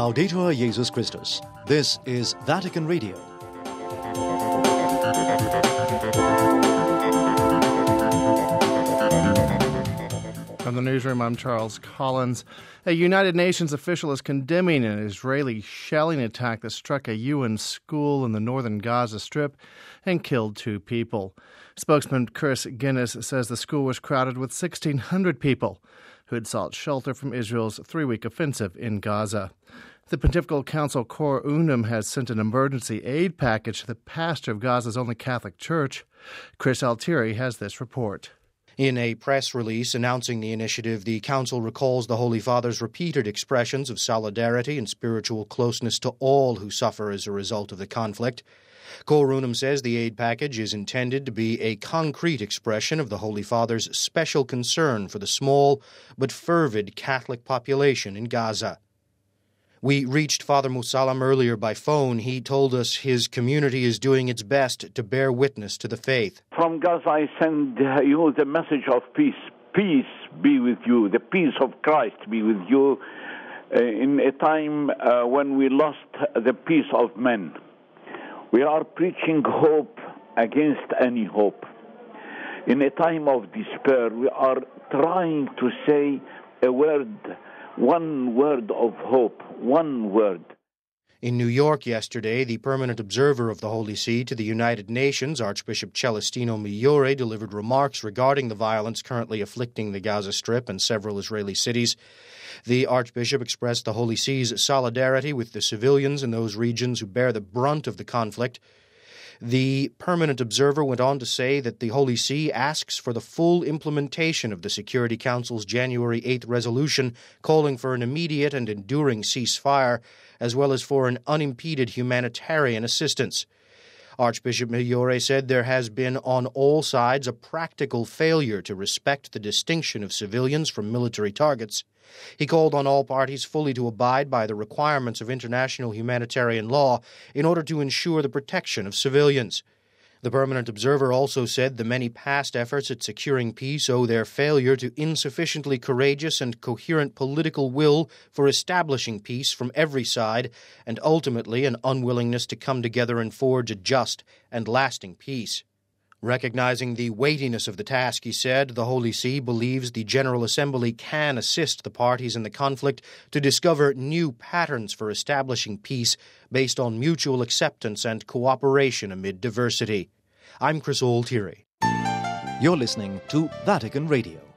Laudetur Jesus Christus. This is Vatican Radio. From the newsroom, I'm Charles Collins. A United Nations official is condemning an Israeli shelling attack that struck a UN school in the northern Gaza Strip and killed 2 people. Spokesman Chris Guinness says the school was crowded with 1,600 people who had sought shelter from Israel's 3-week offensive in Gaza. The Pontifical Council Cor Unum has sent an emergency aid package to the pastor of Gaza's only Catholic church. Chris Altieri has this report. In a press release announcing the initiative, the Council recalls the Holy Father's repeated expressions of solidarity and spiritual closeness to all who suffer as a result of the conflict. Cor Unum says the aid package is intended to be a concrete expression of the Holy Father's special concern for the small but fervid Catholic population in Gaza. We reached Father Musallam earlier by phone. He told us his community is doing its best to bear witness to the faith. From Gaza, I send you the message of peace. Peace be with you. The peace of Christ be with you in a time when we lost the peace of men. We are preaching hope against any hope. In a time of despair, we are trying to say a word, one word of hope, one word. In New York yesterday, the permanent observer of the Holy See to the United Nations, Archbishop Celestino Migliore, delivered remarks regarding the violence currently afflicting the Gaza Strip and several Israeli cities. The Archbishop expressed the Holy See's solidarity with the civilians in those regions who bear the brunt of the conflict. The permanent observer went on to say that the Holy See asks for the full implementation of the Security Council's January 8th resolution calling for an immediate and enduring ceasefire, as well as for an unimpeded humanitarian assistance. Archbishop Migliore said there has been on all sides a practical failure to respect the distinction of civilians from military targets. He called on all parties fully to abide by the requirements of international humanitarian law in order to ensure the protection of civilians. The permanent observer also said the many past efforts at securing peace owe their failure to insufficiently courageous and coherent political will for establishing peace from every side, and ultimately an unwillingness to come together and forge a just and lasting peace. Recognizing the weightiness of the task, he said, the Holy See believes the General Assembly can assist the parties in the conflict to discover new patterns for establishing peace based on mutual acceptance and cooperation amid diversity. I'm Chris Altieri. You're listening to Vatican Radio.